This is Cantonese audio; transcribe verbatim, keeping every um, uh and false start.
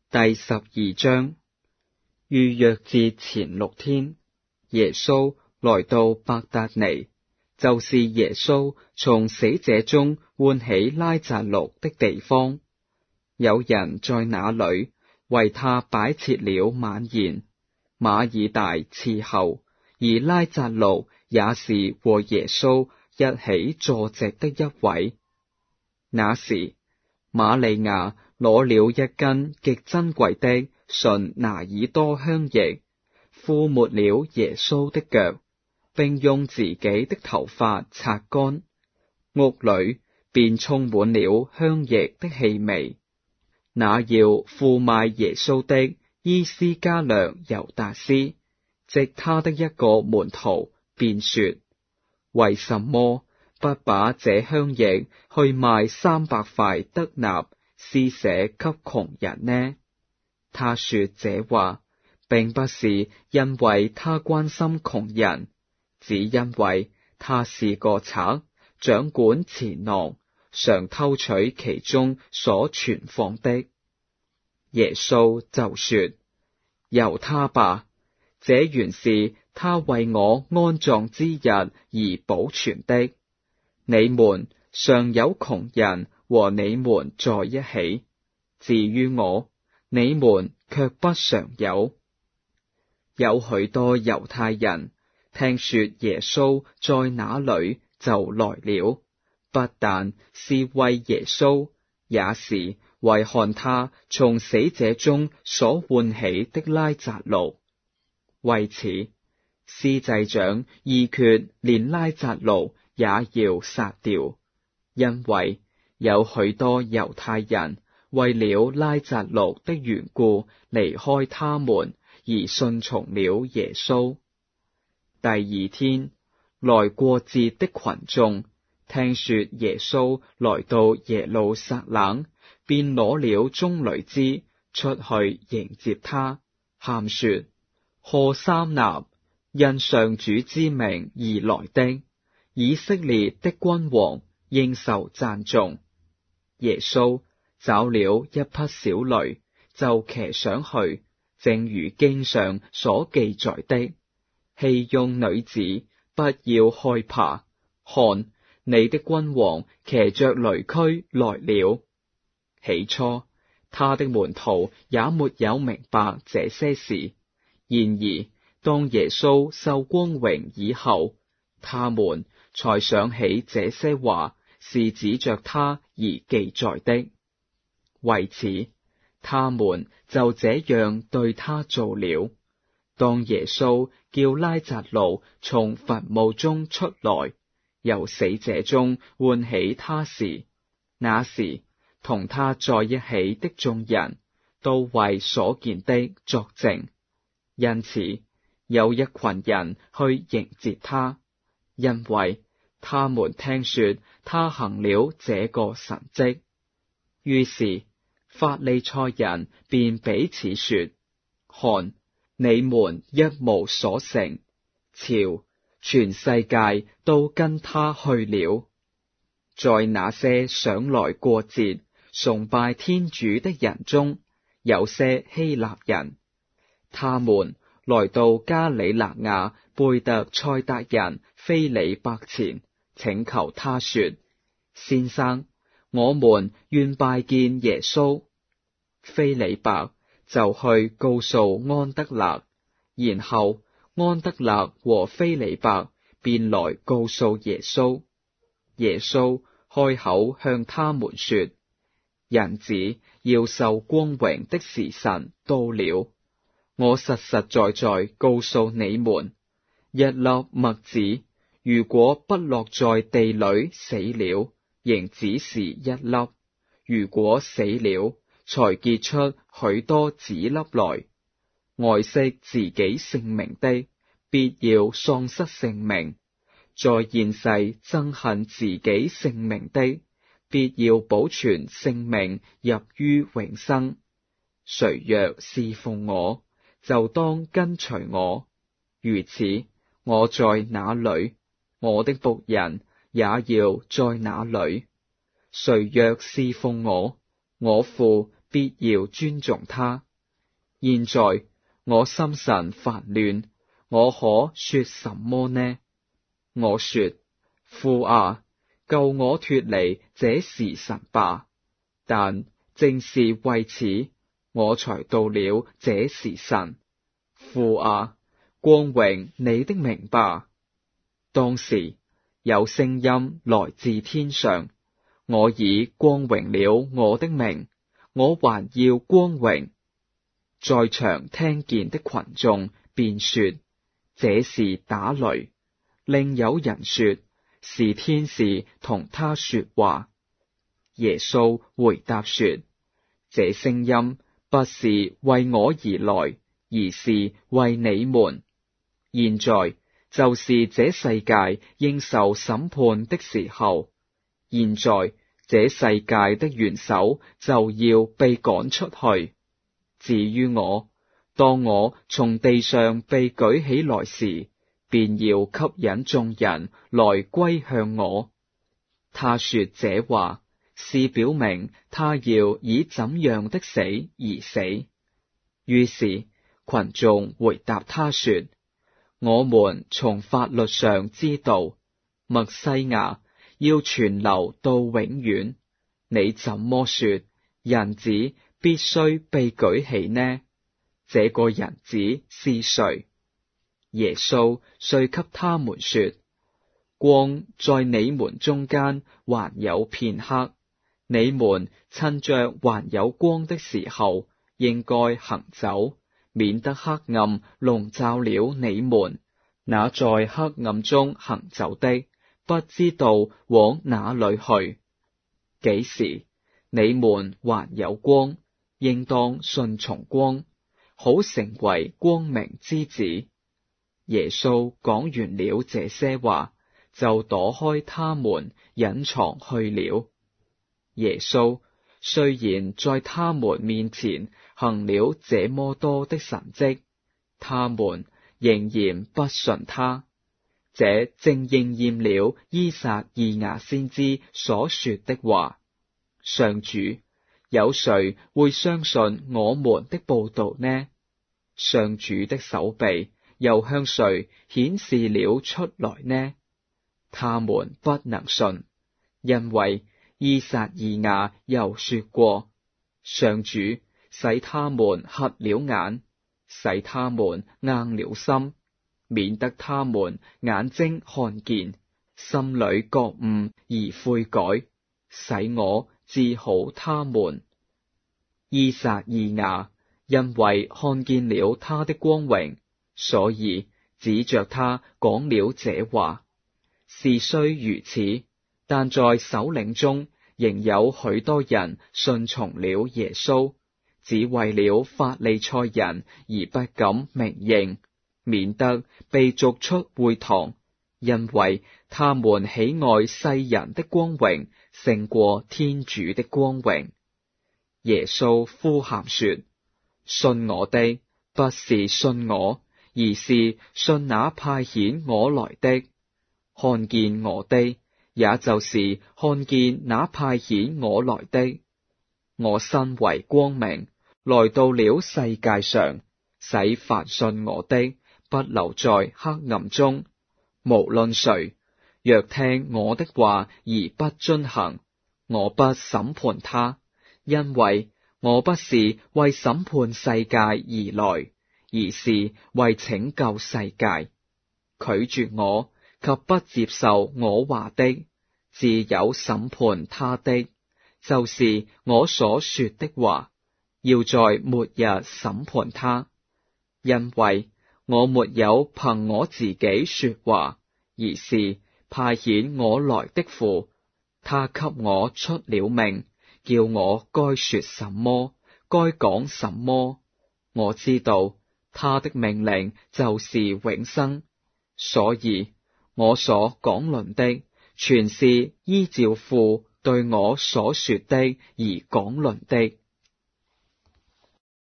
第十二章。逾越節前六天，耶穌來到伯達尼，就是耶穌從死者中喚起拉匝祿的地方。有人在那裏為他擺設了晚宴，馬爾大伺候，而拉匝祿也是和耶穌一起坐席的一位。那時，瑪利亞攞了一斤極珍貴的純拿爾多香液，敷抹了耶穌的腳，並用自己的頭髮擦乾，屋裏便充滿了香液的氣味。那要負賣耶穌的伊斯加略猶達斯，即他的一個門徒，便說：為什麼不把這香液去賣三百塊德納，施捨給窮人呢？他說這話，並不是因為他關心窮人，只因為他是個賊，掌管錢囊，常偷取其中所存放的。耶穌就說：由他吧，這原是他為我安葬之日而保存的。你們常有窮人和你們在一起，至於我，你們卻不常有。有許多猶太人聽說耶穌在那裏，就來了，不但是為耶穌，也是為看他從死者中所喚起的拉匝祿。為此，司祭長議決連拉匝祿也要殺掉，因為有許多猶太人為了拉匝祿的緣故離開他們，而順從了耶穌。第二天，來過節的群眾聽說耶穌來到耶路撒冷，便攞了棕櫚枝出去迎接他，喊說：何三納，因上主之名而來的，以色列的君王，應受讚頌。耶穌找了一匹小驢，就騎上去，正如經上所記載的：熙雍女子，不要害怕，看，你的君王騎着驢駒來了。起初，他的門徒也沒有明白這些事，然而當耶穌受光榮以後，他們才想起這些話是指着他而記載的。為此，他們就這樣對他做了。當耶穌叫拉匝祿從墳墓中出來，由死者中喚起他時，那時同他在一起的眾人都為所見的作證。因此，有一群人去迎接他，因為他們聽說他行了這個神蹟。於是法利賽人便彼此說：看，你們一無所成，瞧，全世界都跟他去了。在那些上來過節崇拜天主的人中，有些希臘人，他們來到加里肋亞貝特賽達人斐理伯前，請求他說：先生，我們願拜見耶穌。斐理伯就去告訴安德肋，然後安德肋和斐理伯便來告訴耶穌。耶穌開口向他們說：人子要受光榮的時辰到了。我實實在在告訴你們，一粒麥子如果不落在地裏死了，仍只是一粒；如果死了，才結出許多子粒來。愛惜自己性命的，必要喪失性命；在現世憎恨自己性命的，必要保存性命入於永生。誰若侍奉我，就當跟隨我。如此，我在哪裏，我的僕人也要在哪裏。誰若侍奉我，我父必要尊重他。現在我心神煩亂，我可說什麼呢？我說，父啊，救我脫離這時辰吧。但正是為此，我才到了這時辰。父啊，光榮你的名吧。當時有聲音來自天上，我已光榮了我的名，我還要光榮。在場聽見的群眾便說，這是打雷。另有人說，是天使同他說話。耶穌回答說，這聲音不是為我而來，而是為你們。現在就是這世界應受審判的時候。現在這世界的元首就要被趕出去。至於我，當我從地上被舉起來時，便要吸引眾人來歸向我。他說這話，是表明他要以怎樣的死而死。於是群眾回答他說，我們從法律上知道，默西亞要存留到永遠。你怎麼說，人子必須被舉起呢？這個人子是誰？耶穌遂給他們說，光在你們中間還有片刻，你們趁着還有光的時候，應該行走，免得黑暗籠罩了你們。那在黑暗中行走的，不知道往哪裏去。幾時你們還有光，應當順從光，好成為光明之子。耶穌講完了這些話，就躲開他們，隱藏去了。耶穌雖然在他們面前行了這麼多的神蹟，他們仍然不信他。這正應驗了依撒意亞先知所說的話，上主，有誰會相信我們的報道呢？上主的手臂又向誰顯示了出來呢？他們不能信，因為依撒意亞又說過，上主使他們瞎了眼，使他們硬了心，免得他們眼睛看見，心裏覺悟而悔改，使我治好他們。依撒意亞因為看見了他的光榮，所以指着他講了這話。事雖如此，但在首領中仍有許多人順從了耶穌，只為了法利賽人而不敢明認，免得被逐出會堂，因為他們喜愛世人的光榮勝過天主的光榮。耶穌呼喊說，信我的不是信我，而是信那派遣我來的。看見我的，也就是看見那派遣我來的。我身為光明，來到了世界上，使凡信我的不留在黑暗中。無論誰若聽我的話而不遵行，我不審判他，因為我不是為審判世界而來，而是為拯救世界。拒絕我及不接受我話的，自有審判他的，就是我所說的話，要在末日審判他。因為我沒有憑我自己說話，而是派遣我來的父，他給我出了命，叫我該說什麼，該講什麼。我知道他的命令就是永生，所以我所講論的，全是依照父對我所說的而講論的。